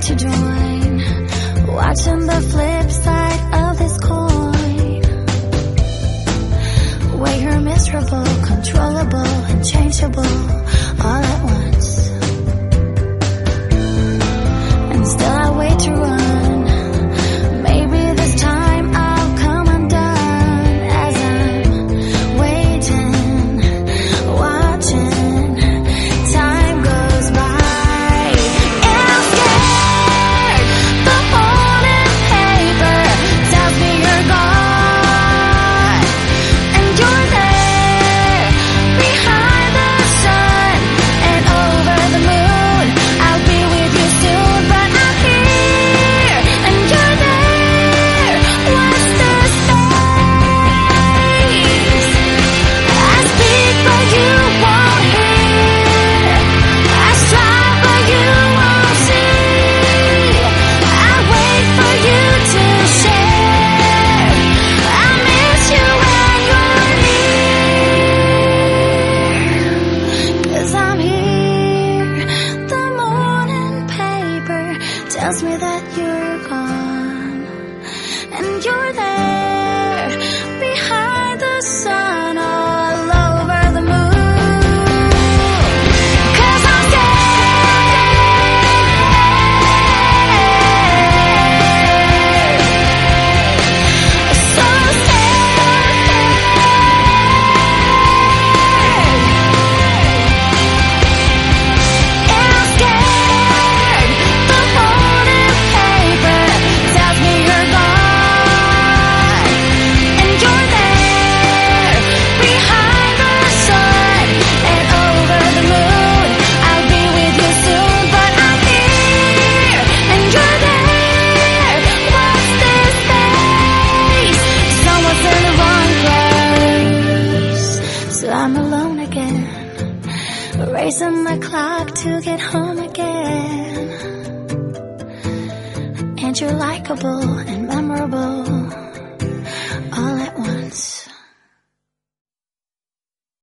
you join? Watching the flip side of this coin, where you're miserable, controllable, and changeable all at once. And still I wait to run. Maybe this time I'll come undone as I'm waiting, watching. Time goes by. I'm scared. The morning paper tells me you're gone, and you're there behind the sun and over the moon. I'll be with you soon, but I'm here and you're there. What's the space? I speak but you won't hear. I strive but you won't see. I wait for you to share. I miss you when you're near. 'Cause I'm here. The morning paper tells me that you're gone, and you're there behind the sun all over the moon. 'Cause I'm scared, so scared. The morning paper tells me you're gone, and you're there behind the sun and over the moon. I'll be with you soon, but I'm here and you're there. What's this space? Someone's in the wrong place, so I'm alone again, racing the clock to get home again. And you're likable and memorable.